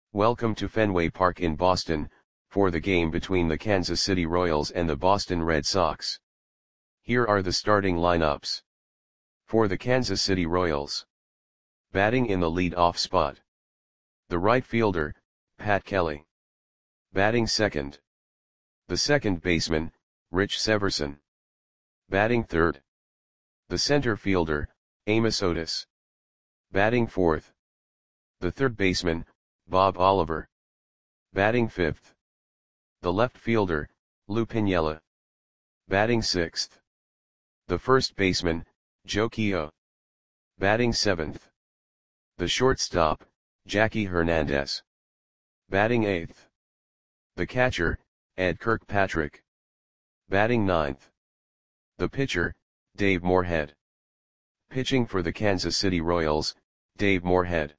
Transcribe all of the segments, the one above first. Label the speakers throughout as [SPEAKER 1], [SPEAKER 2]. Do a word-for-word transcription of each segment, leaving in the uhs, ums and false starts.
[SPEAKER 1] Welcome to Fenway Park in Boston, for the game between the Kansas City Royals and the Boston Red Sox. Here are the starting lineups. For the Kansas City Royals. Batting in the lead-off spot. The right fielder, Pat Kelly. Batting second. The second baseman, Rich Severson. Batting third. The center fielder, Amos Otis. Batting fourth. The third baseman, Bob Oliver. Batting fifth. The left fielder, Lou Piniella. Batting sixth. The first baseman, Joe Keough. Batting seventh. The shortstop, Jackie Hernandez. Batting eighth. The catcher, Ed Kirkpatrick. Batting ninth. The pitcher, Dave Moorhead. Pitching for the Kansas City Royals, Dave Moorhead.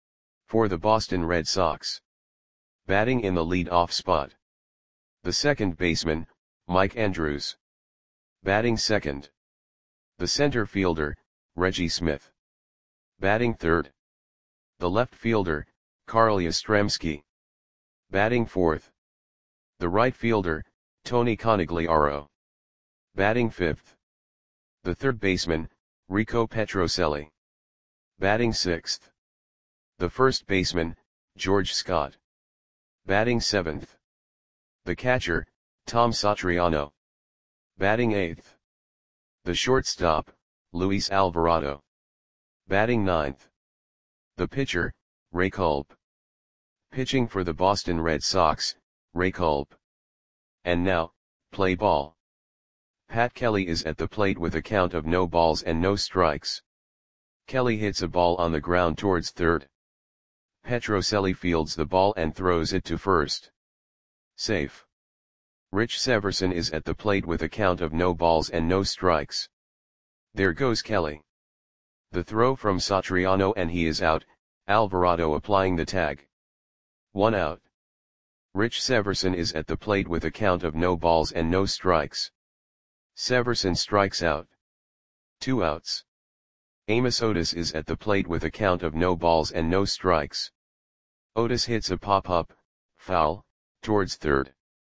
[SPEAKER 1] For the Boston Red Sox. Batting in the lead-off spot. The second baseman, Mike Andrews. Batting second. The center fielder, Reggie Smith. Batting third. The left fielder, Carl Yastrzemski. Batting fourth. The right fielder, Tony Conigliaro. Batting fifth. The third baseman, Rico Petrocelli. Batting sixth. The first baseman, George Scott. Batting seventh. The catcher, Tom Satriano. Batting eighth. The shortstop, Luis Alvarado. Batting ninth. The pitcher, Ray Culp. Pitching for the Boston Red Sox, Ray Culp. And now, play ball. Pat Kelly is at the plate with a count of no balls and no strikes. Kelly hits a ball on the ground towards third. Petrocelli fields the ball and throws it to first. Safe. Rich Severson is at the plate with a count of no balls and no strikes. There goes Kelly. The throw from Satriano and he is out, Alvarado applying the tag. One out. Rich Severson is at the plate with a count of no balls and no strikes. Severson strikes out. Two outs. Amos Otis is at the plate with a count of no balls and no strikes. Otis hits a pop-up, foul, towards third.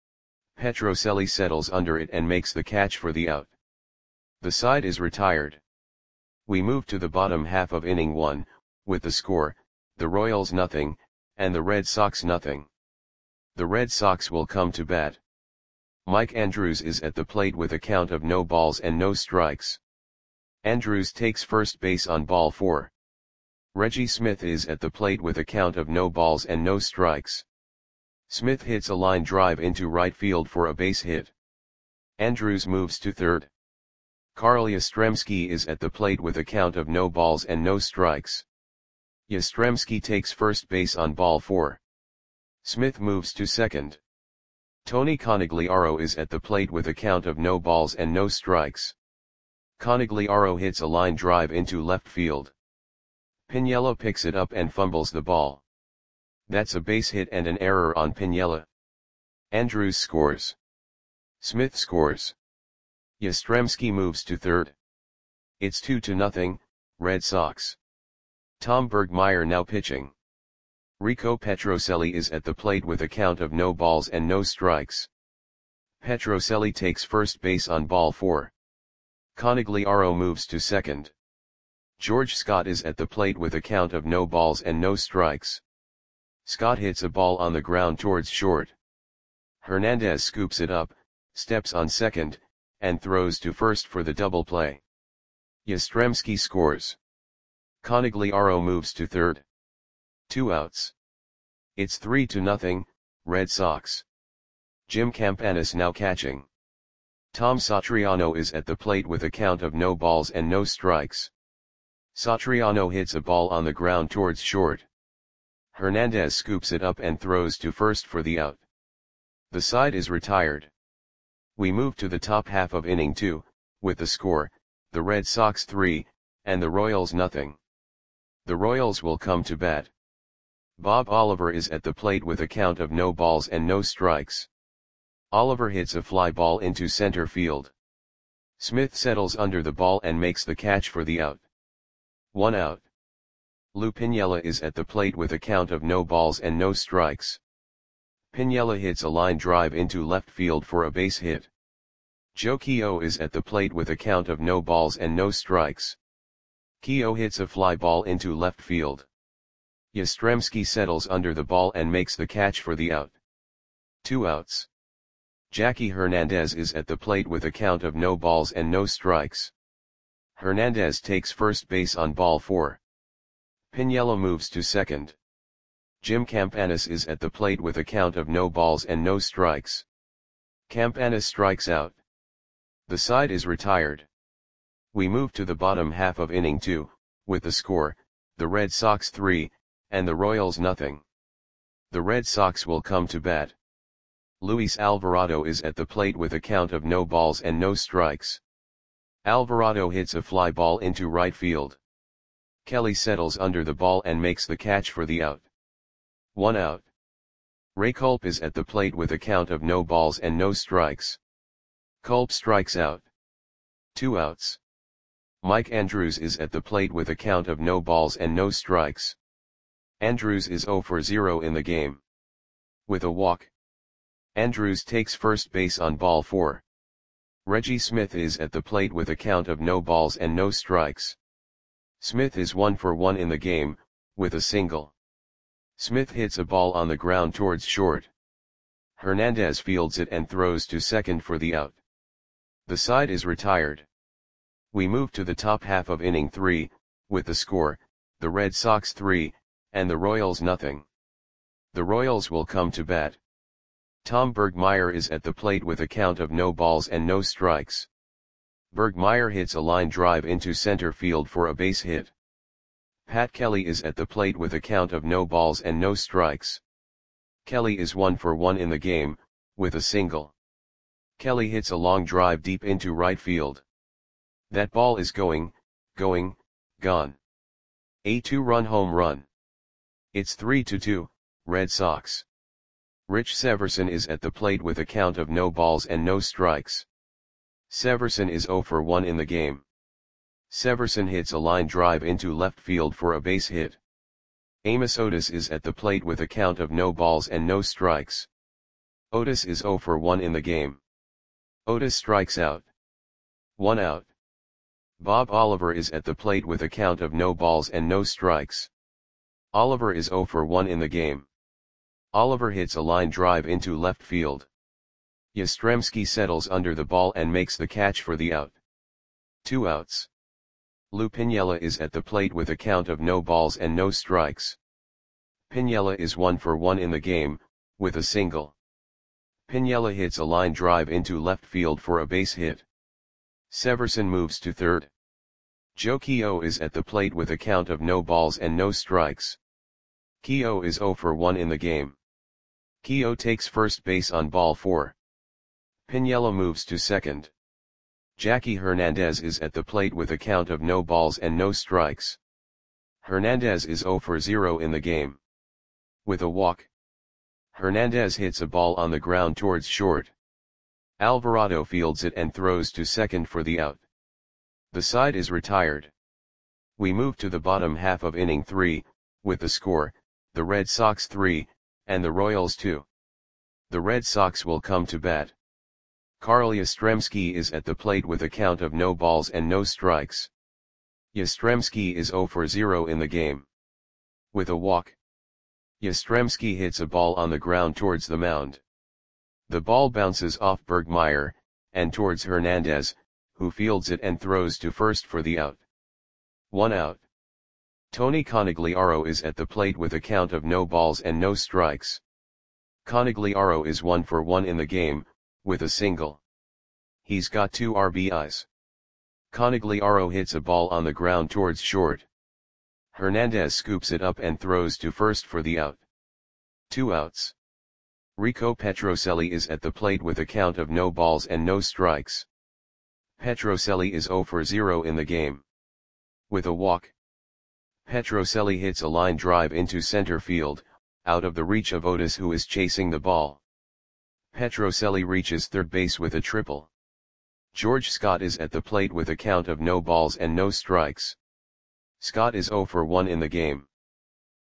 [SPEAKER 1] Petrocelli settles under it and makes the catch for the out. The side is retired. We move to the bottom half of inning one, with the score, the Royals nothing, and the Red Sox nothing. The Red Sox will come to bat. Mike Andrews is at the plate with a count of no balls and no strikes. Andrews takes first base on ball four. Reggie Smith is at the plate with a count of no balls and no strikes. Smith hits a line drive into right field for a base hit. Andrews moves to third. Carl Yastrzemski is at the plate with a count of no balls and no strikes. Yastrzemski takes first base on ball four. Smith moves to second. Tony Conigliaro is at the plate with a count of no balls and no strikes. Conigliaro hits a line drive into left field. Piniella picks it up and fumbles the ball. That's a base hit and an error on Piniella. Andrews scores. Smith scores. Yastrzemski moves to third. It's two to nothing, Red Sox. Tom Bergmeyer now pitching. Rico Petrocelli is at the plate with a count of no balls and no strikes. Petrocelli takes first base on ball four. Conigliaro moves to second. George Scott is at the plate with a count of no balls and no strikes. Scott hits a ball on the ground towards short. Hernandez scoops it up, steps on second, and throws to first for the double play. Yastrzemski scores. Conigliaro moves to third. Two outs. It's three to nothing, Red Sox. Jim Campanis now catching. Tom Satriano is at the plate with a count of no balls and no strikes. Satriano hits a ball on the ground towards short. Hernandez scoops it up and throws to first for the out. The side is retired. We move to the top half of inning two, with the score, the Red Sox three, and the Royals nothing. The Royals will come to bat. Bob Oliver is at the plate with a count of no balls and no strikes. Oliver hits a fly ball into center field. Smith settles under the ball and makes the catch for the out. One out. Lou Piniella is at the plate with a count of no balls and no strikes. Piniella hits a line drive into left field for a base hit. Joe Keough is at the plate with a count of no balls and no strikes. Keough hits a fly ball into left field. Yastrzemski settles under the ball and makes the catch for the out. Two outs. Jackie Hernandez is at the plate with a count of no balls and no strikes. Hernandez takes first base on ball four. Piniella moves to second. Jim Campanis is at the plate with a count of no balls and no strikes. Campanis strikes out. The side is retired. We move to the bottom half of inning two, with the score, the Red Sox three, and the Royals nothing. The Red Sox will come to bat. Luis Alvarado is at the plate with a count of no balls and no strikes. Alvarado hits a fly ball into right field. Kelly settles under the ball and makes the catch for the out. One out. Ray Culp is at the plate with a count of no balls and no strikes. Culp strikes out. Two outs. Mike Andrews is at the plate with a count of no balls and no strikes. Andrews is zero for zero in the game. With a walk. Andrews takes first base on ball four. Reggie Smith is at the plate with a count of no balls and no strikes. Smith is one for one in the game, with a single. Smith hits a ball on the ground towards short. Hernandez fields it and throws to second for the out. The side is retired. We move to the top half of inning three, with the score, the Red Sox three, and the Royals nothing. The Royals will come to bat. Tom Bergmeyer is at the plate with a count of no balls and no strikes. Bergmeyer hits a line drive into center field for a base hit. Pat Kelly is at the plate with a count of no balls and no strikes. Kelly is one for one in the game, with a single. Kelly hits a long drive deep into right field. That ball is going, going, gone. A two-run home run. It's three to two, Red Sox. Rich Severson is at the plate with a count of no balls and no strikes. Severson is zero for one in the game. Severson hits a line drive into left field for a base hit. Amos Otis is at the plate with a count of no balls and no strikes. Otis is zero for one in the game. Otis strikes out. One out. Bob Oliver is at the plate with a count of no balls and no strikes. Oliver is zero for one in the game. Oliver hits a line drive into left field. Yastrzemski settles under the ball and makes the catch for the out. Two outs. Lou Piniella is at the plate with a count of no balls and no strikes. Piniella is one for one in the game, with a single. Piniella hits a line drive into left field for a base hit. Severson moves to third. Joe Keough is at the plate with a count of no balls and no strikes. Keough is zero for one in the game. Keough takes first base on ball four. Piniella moves to second. Jackie Hernandez is at the plate with a count of no balls and no strikes. Hernandez is zero for zero in the game. With a walk. Hernandez hits a ball on the ground towards short. Alvarado fields it and throws to second for the out. The side is retired. We move to the bottom half of inning three, with the score, the Red Sox three, and the Royals two. The Red Sox will come to bat. Carl Yastrzemski is at the plate with a count of no balls and no strikes. Yastrzemski is zero for zero in the game. With a walk. Yastrzemski hits a ball on the ground towards the mound. The ball bounces off Bergmeyer, and towards Hernandez, who fields it and throws to first for the out. One out. Tony Conigliaro is at the plate with a count of no balls and no strikes. Conigliaro is one for one in the game, with a single. He's got two R B Is. Conigliaro hits a ball on the ground towards short. Hernandez scoops it up and throws to first for the out. Two outs. Rico Petrocelli is at the plate with a count of no balls and no strikes. Petrocelli is zero for zero in the game. With a walk. Petrocelli hits a line drive into center field, out of the reach of Otis, who is chasing the ball. Petrocelli reaches third base with a triple. George Scott is at the plate with a count of no balls and no strikes. Scott is zero for one in the game.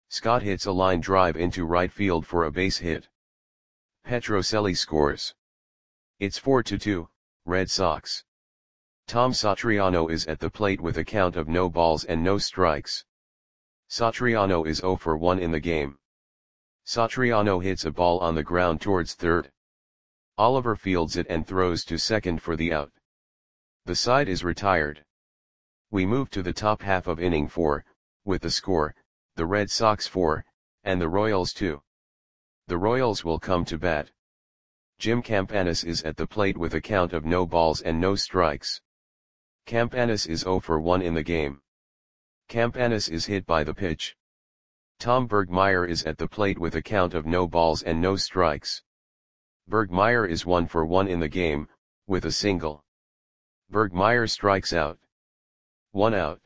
[SPEAKER 1] Scott hits a line drive into right field for a base hit. Petrocelli scores. It's four to two, Red Sox. Tom Satriano is at the plate with a count of no balls and no strikes. Satriano is zero for one in the game. Satriano hits a ball on the ground towards third. Oliver fields it and throws to second for the out. The side is retired. We move to the top half of inning four, with the score, the Red Sox four, and the Royals two. The Royals will come to bat. Jim Campanis is at the plate with a count of no balls and no strikes. Campanis is zero for one in the game. Campanis is hit by the pitch. Tom Bergmeyer is at the plate with a count of no balls and no strikes. Bergmeyer is one for one in the game, with a single. Bergmeyer strikes out. One out.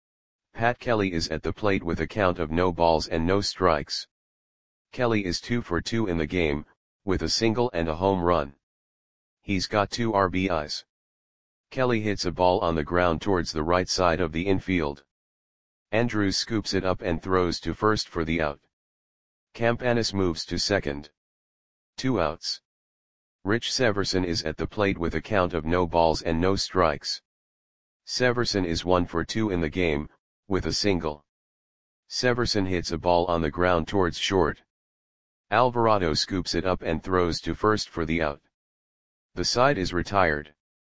[SPEAKER 1] Pat Kelly is at the plate with a count of no balls and no strikes. Kelly is two for two in the game, with a single and a home run. He's got two R B Is. Kelly hits a ball on the ground towards the right side of the infield. Andrews scoops it up and throws to first for the out. Campanis moves to second. Two outs. Rich Severson is at the plate with a count of no balls and no strikes. Severson is one for two in the game, with a single. Severson hits a ball on the ground towards short. Alvarado scoops it up and throws to first for the out. The side is retired.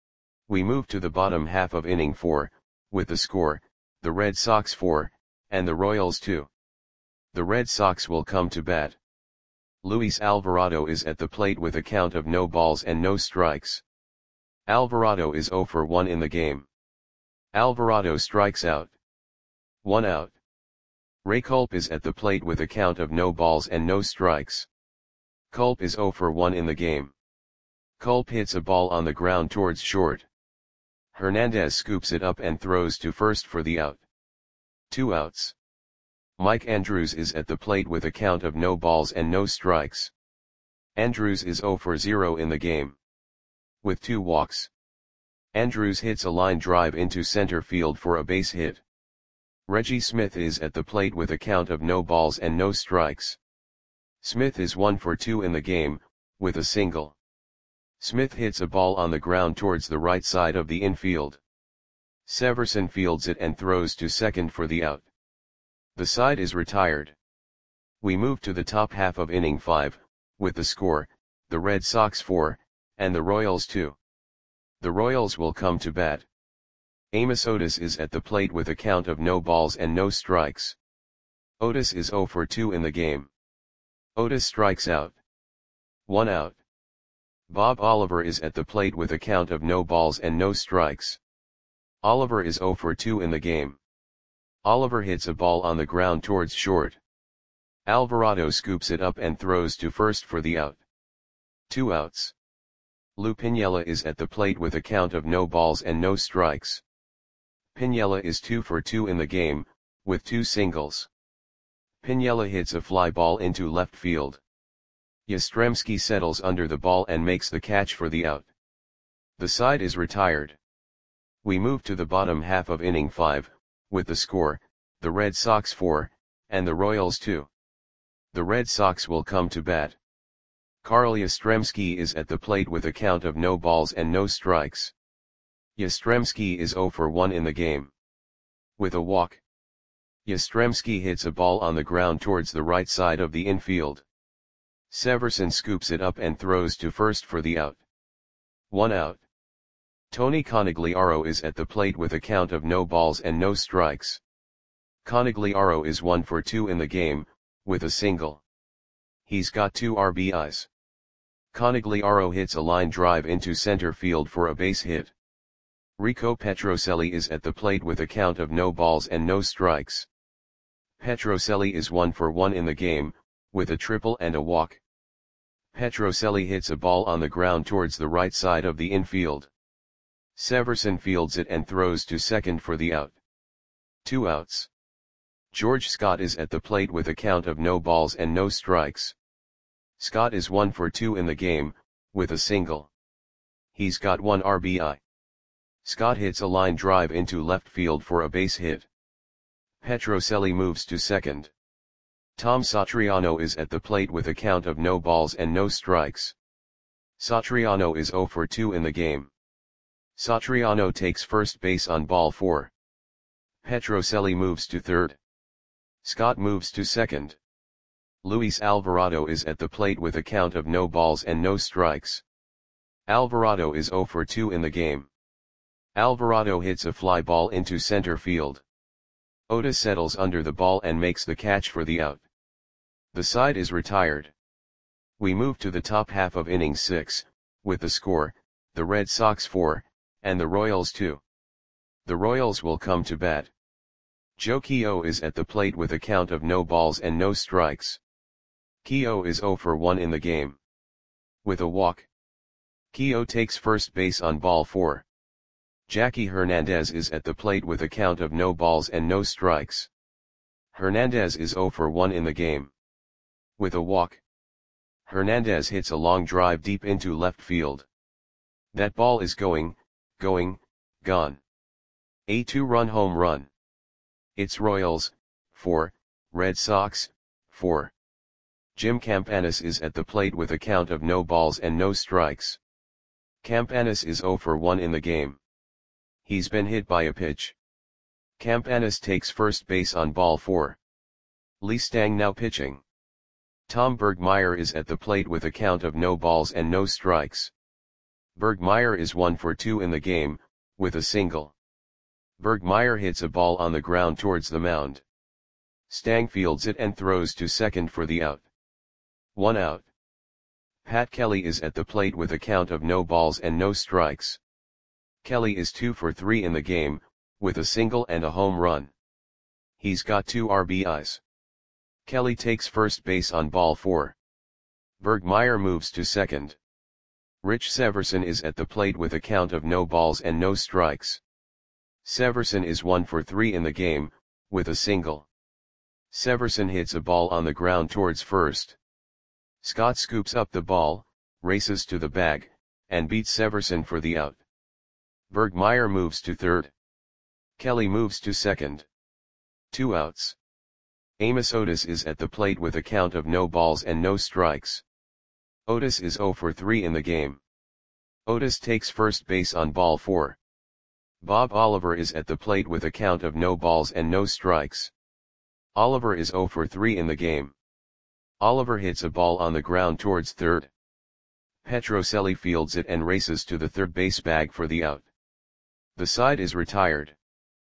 [SPEAKER 1] We move to the bottom half of inning four, with the score, the Red Sox four, and the Royals two. The Red Sox will come to bat. Luis Alvarado is at the plate with a count of no balls and no strikes. Alvarado is zero for one in the game. Alvarado strikes out. One out. Ray Culp is at the plate with a count of no balls and no strikes. Culp is zero for one in the game. Culp hits a ball on the ground towards short. Hernandez scoops it up and throws to first for the out. Two outs. Mike Andrews is at the plate with a count of no balls and no strikes. Andrews is zero for zero in the game. With two walks. Andrews hits a line drive into center field for a base hit. Reggie Smith is at the plate with a count of no balls and no strikes. Smith is one for two in the game, with a single. Smith hits a ball on the ground towards the right side of the infield. Severson fields it and throws to second for the out. The side is retired. We move to the top half of inning five, with the score, the Red Sox four, and the Royals two. The Royals will come to bat. Amos Otis is at the plate with a count of no balls and no strikes. Otis is zero for two in the game. Otis strikes out. One out. Bob Oliver is at the plate with a count of no balls and no strikes. Oliver is zero for two in the game. Oliver hits a ball on the ground towards short. Alvarado scoops it up and throws to first for the out. Two outs. Lou Piniella is at the plate with a count of no balls and no strikes. Piniella is two for two in the game, with two singles. Piniella hits a fly ball into left field. Yastrzemski settles under the ball and makes the catch for the out. The side is retired. We move to the bottom half of inning five, with the score, the Red Sox four, and the Royals two. The Red Sox will come to bat. Carl Yastrzemski is at the plate with a count of no balls and no strikes. Yastrzemski is zero for one in the game. With a walk. Yastrzemski hits a ball on the ground towards the right side of the infield. Severson scoops it up and throws to first for the out. One out. Tony Conigliaro is at the plate with a count of no balls and no strikes. Conigliaro is one for two in the game, with a single. He's got two R B Is. Conigliaro hits a line drive into center field for a base hit. Rico Petrocelli is at the plate with a count of no balls and no strikes. Petrocelli is one for one in the game, with a triple and a walk. Petrocelli hits a ball on the ground towards the right side of the infield. Severson fields it and throws to second for the out. Two outs. George Scott is at the plate with a count of no balls and no strikes. Scott is one for two in the game, with a single. He's got one R B I. Scott hits a line drive into left field for a base hit. Petrocelli moves to second. Tom Satriano is at the plate with a count of no balls and no strikes. Satriano is zero for two in the game. Satriano takes first base on ball four. Petrocelli moves to third. Scott moves to second. Luis Alvarado is at the plate with a count of no balls and no strikes. Alvarado is zero for two in the game. Alvarado hits a fly ball into center field. Otis settles under the ball and makes the catch for the out. The side is retired. We move to the top half of inning six, with the score, the Red Sox four, and the Royals two. The Royals will come to bat. Joe Keough is at the plate with a count of no balls and no strikes. Keough is zero for one in the game. With a walk. Keough takes first base on ball four. Jackie Hernandez is at the plate with a count of no balls and no strikes. Hernandez is zero for one in the game. With a walk. Hernandez hits a long drive deep into left field. That ball is going, going, gone. A two-run home run. It's Royals, four, Red Sox, four. Jim Campanis is at the plate with a count of no balls and no strikes. Campanis is zero for one in the game. He's been hit by a pitch. Campanis takes first base on ball four. Lee Stang now pitching. Tom Bergmeyer is at the plate with a count of no balls and no strikes. Bergmeyer is one for two in the game, with a single. Bergmeyer hits a ball on the ground towards the mound. Stang fields it and throws to second for the out. One out. Pat Kelly is at the plate with a count of no balls and no strikes. Kelly is two for three in the game, with a single and a home run. He's got two R B Is. Kelly takes first base on ball four. Bergmeyer moves to second. Rich Severson is at the plate with a count of no balls and no strikes. Severson is one for three in the game, with a single. Severson hits a ball on the ground towards first. Scott scoops up the ball, races to the bag, and beats Severson for the out. Bergmeyer moves to third. Kelly moves to second. Two outs. Amos Otis is at the plate with a count of no balls and no strikes. Otis is zero for three in the game. Otis takes first base on ball four. Bob Oliver is at the plate with a count of no balls and no strikes. Oliver is zero for three in the game. Oliver hits a ball on the ground towards third. Petrocelli fields it and races to the third base bag for the out. The side is retired.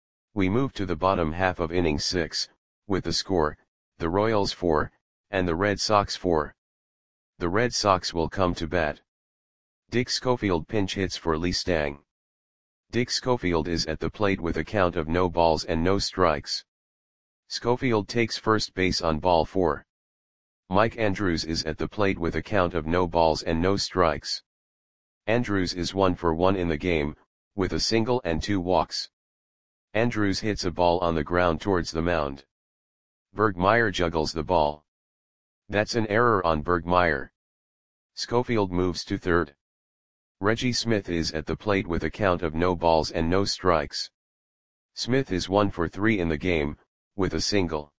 [SPEAKER 1] We move to the bottom half of inning six, with the score, the Royals four, and the Red Sox four. The Red Sox will come to bat. Dick Schofield pinch hits for Lee Stang. Dick Schofield is at the plate with a count of no balls and no strikes. Schofield takes first base on ball four. Mike Andrews is at the plate with a count of no balls and no strikes. Andrews is one for one in the game, with a single and two walks. Andrews hits a ball on the ground towards the mound. Bergmeyer juggles the ball. That's an error on Bergmeyer. Schofield moves to third. Reggie Smith is at the plate with a count of no balls and no strikes. Smith is one for three in the game, with a single.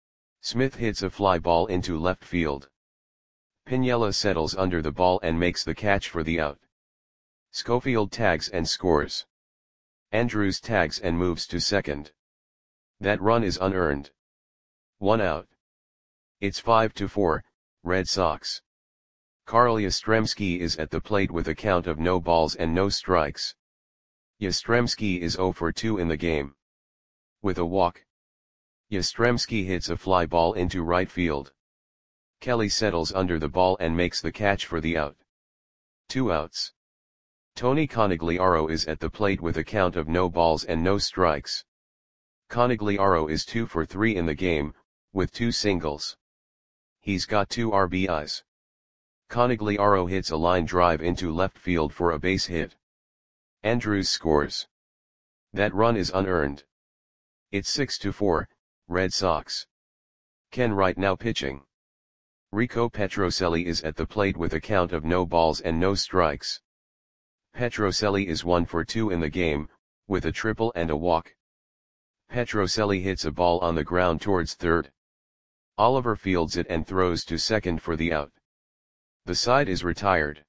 [SPEAKER 1] Smith hits a fly ball into left field. Piniella settles under the ball and makes the catch for the out. Schofield tags and scores. Andrews tags and moves to second. That run is unearned. One out. It's five to four, Red Sox. Carl Yastrzemski is at the plate with a count of no balls and no strikes. Yastrzemski is zero for two in the game. With a walk. Yastrzemski hits a fly ball into right field. Kelly settles under the ball and makes the catch for the out. Two outs. Tony Conigliaro is at the plate with a count of no balls and no strikes. Conigliaro is two for three in the game, with two singles. He's got two R B Is. Conigliaro hits a line drive into left field for a base hit. Andrews scores. That run is unearned. It's six to four, Red Sox. Ken Wright now pitching. Rico Petrocelli is at the plate with a count of no balls and no strikes. Petrocelli is one for two in the game, with a triple and a walk. Petrocelli hits a ball on the ground towards third. Oliver fields it and throws to second for the out. The side is retired.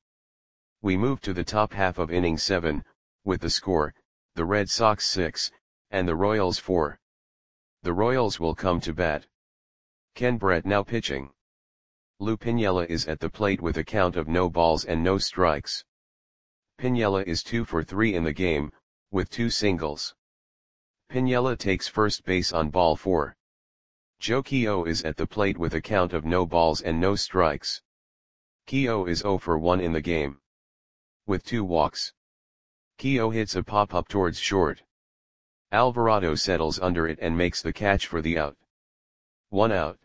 [SPEAKER 1] We move to the top half of inning seven, with the score, the Red Sox six, and the Royals four. The Royals will come to bat. Ken Brett now pitching. Lou Piniella is at the plate with a count of no balls and no strikes. Piniella is two for three in the game, with two singles. Piniella takes first base on ball four. Joe Keough is at the plate with a count of no balls and no strikes. Keough is zero for one in the game, with two walks. Keough hits a pop-up towards short. Alvarado settles under it and makes the catch for the out. One out.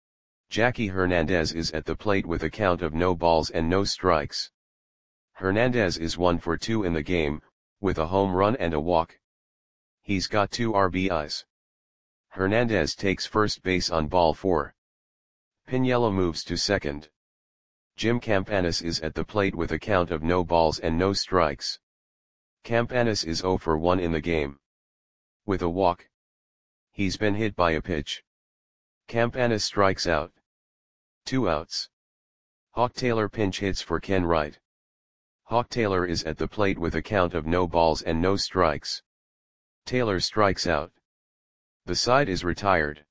[SPEAKER 1] Jackie Hernandez is at the plate with a count of no balls and no strikes. Hernandez is one for two in the game, with a home run and a walk. He's got two R B Is. Hernandez takes first base on ball four. Piniella moves to second. Jim Campanis is at the plate with a count of no balls and no strikes. Campanis is zero for one in the game, with a walk. He's been hit by a pitch. Campanis strikes out. Two outs. Hawk Taylor pinch hits for Ken Wright. Hawk Taylor is at the plate with a count of no balls and no strikes. Taylor strikes out. The side is retired.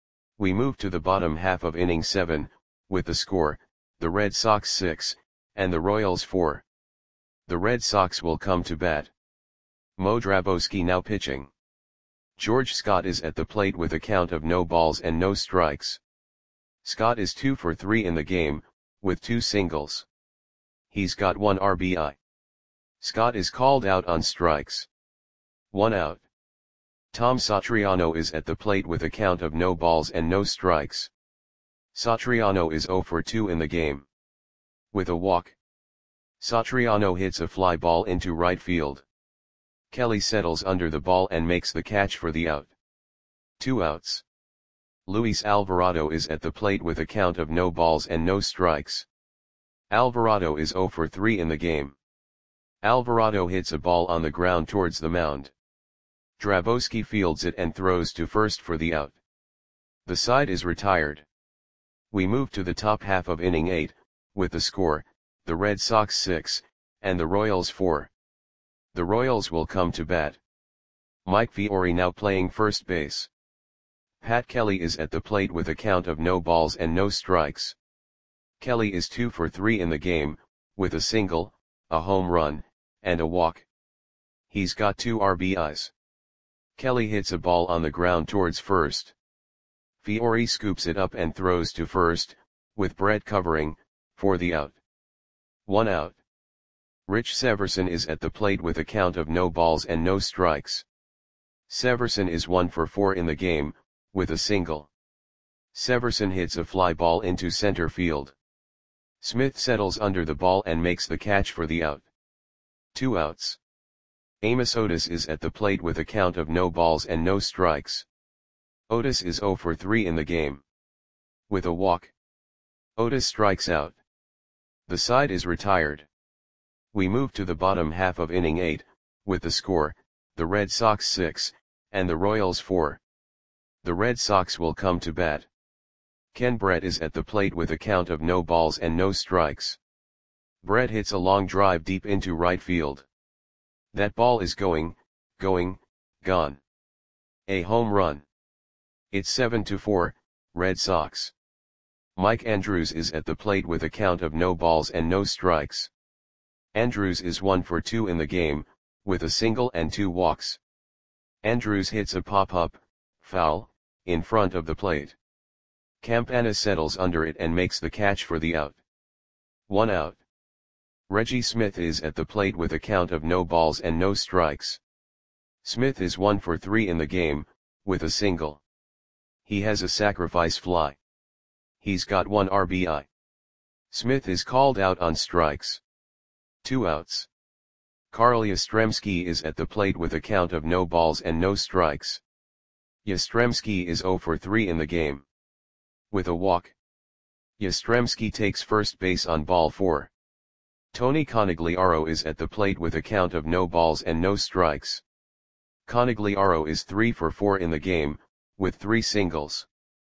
[SPEAKER 1] We move to the bottom half of inning seven, with the score, the Red Sox six, and the Royals four. The Red Sox will come to bat. Mo Drabowski now pitching. George Scott is at the plate with a count of no balls and no strikes. Scott is two for three in the game, with two singles. He's got one R B I. Scott is called out on strikes. One out. Tom Satriano is at the plate with a count of no balls and no strikes. Satriano is zero for two in the game, with a walk. Satriano hits a fly ball into right field. Kelly settles under the ball and makes the catch for the out. Two outs. Luis Alvarado is at the plate with a count of no balls and no strikes. Alvarado is zero for three in the game. Alvarado hits a ball on the ground towards the mound. Drabowski fields it and throws to first for the out. The side is retired. We move to the top half of inning eight, with the score, the Red Sox six, and the Royals four. The Royals will come to bat. Mike Fiore now playing first base. Pat Kelly is at the plate with a count of no balls and no strikes. Kelly is two for three in the game, with a single, a home run, and a walk. He's got two R B Is. Kelly hits a ball on the ground towards first. Fiore scoops it up and throws to first, with Brett covering, for the out. One out. Rich Severson is at the plate with a count of no balls and no strikes. Severson is one for four in the game, with a single. Severson hits a fly ball into center field. Smith settles under the ball and makes the catch for the out. Two outs. Amos Otis is at the plate with a count of no balls and no strikes. Otis is zero for three in the game, with a walk. Otis strikes out. The side is retired. We move to the bottom half of inning eight, with the score, the Red Sox six, and the Royals four. The Red Sox will come to bat. Ken Brett is at the plate with a count of no balls and no strikes. Brett hits a long drive deep into right field. That ball is going, going, gone. A home run. It's seven to four, Red Sox. Mike Andrews is at the plate with a count of no balls and no strikes. Andrews is one for two in the game, with a single and two walks. Andrews hits a pop-up, foul, in front of the plate. Campana settles under it and makes the catch for the out. One out. Reggie Smith is at the plate with a count of no balls and no strikes. Smith is one for three in the game, with a single. He has a sacrifice fly. He's got one R B I. Smith is called out on strikes. Two outs. Carl Yastrzemski is at the plate with a count of no balls and no strikes. Yastrzemski is zero for three in the game, with a walk. Yastrzemski takes first base on ball four. Tony Conigliaro is at the plate with a count of no balls and no strikes. Conigliaro is three for four in the game, with three singles.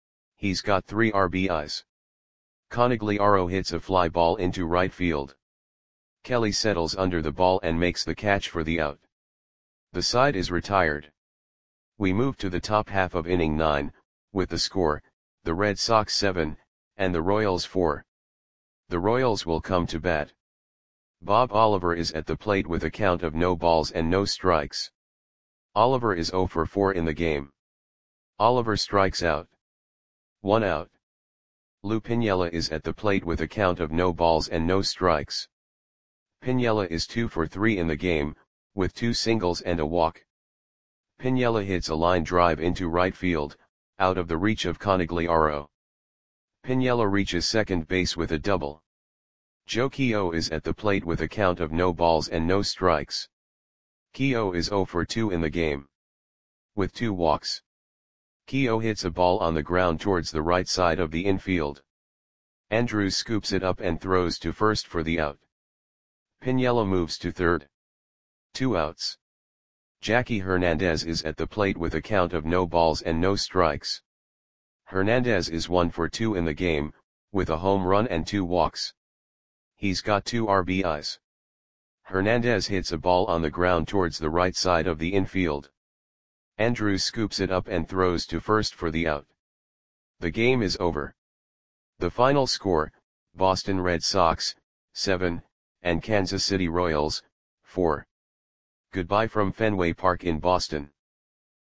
[SPEAKER 1] He's got three R B Is. Conigliaro hits a fly ball into right field. Kelly settles under the ball and makes the catch for the out. The side is retired. We move to the top half of inning nine, with the score, the Red Sox seven, and the Royals four. The Royals will come to bat. Bob Oliver is at the plate with a count of no balls and no strikes. Oliver is zero for four in the game. Oliver strikes out. One out. Lou Piniella is at the plate with a count of no balls and no strikes. Piniella is two for three in the game, with two singles and a walk. Piniella hits a line drive into right field, out of the reach of Conigliaro. Piniella reaches second base with a double. Joe Keough is at the plate with a count of no balls and no strikes. Keough is zero for two in the game, with two walks. Keough hits a ball on the ground towards the right side of the infield. Andrews scoops it up and throws to first for the out. Piniella moves to third. Two outs. Jackie Hernandez is at the plate with a count of no balls and no strikes. Hernandez is one for two in the game, with a home run and two walks. He's got two R B Is. Hernandez hits a ball on the ground towards the right side of the infield. Andrews scoops it up and throws to first for the out. The game is over. The final score, Boston Red Sox, seven, and Kansas City Royals, four. Goodbye from Fenway Park in Boston.